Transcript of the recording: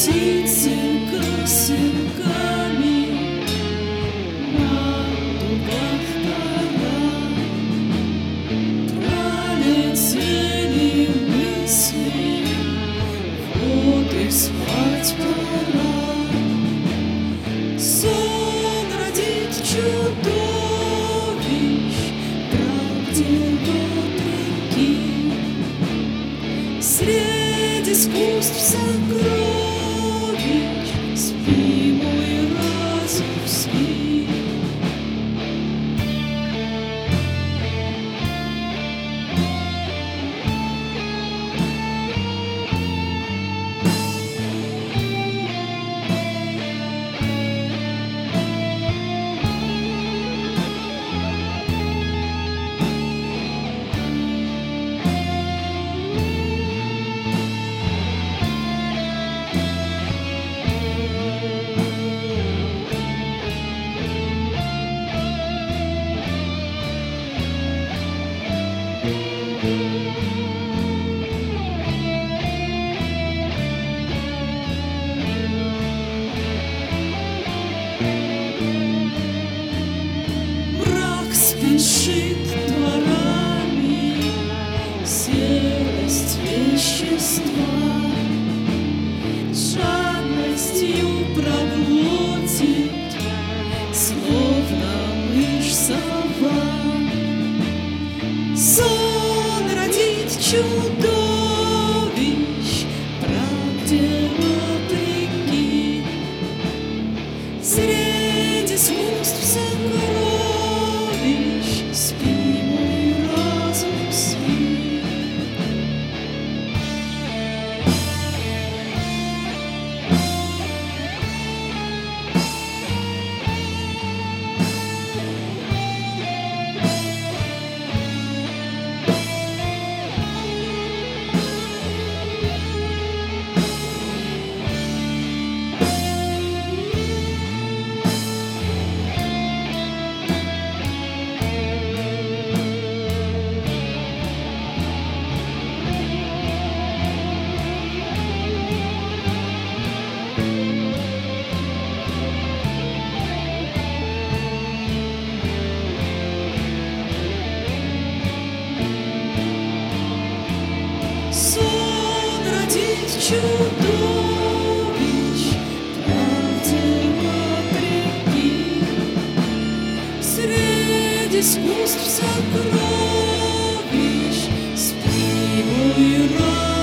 птиценька с сынками на дубах гора. Пролетели мысли, вот и спать пора. Сон родит чудовищ, правде вопреки. Среди искусств сокровищ спи, мой разум, спи. Спешит дворами серость вещества, жадностью проглотит, словно мышь сова. Сон родит чудовищ, правде вопреки. Среди искусств сокровищ спи, мой разум, спи. Чудовищ, правде вопреки. Среди искусств сокровищ спи, мой разум.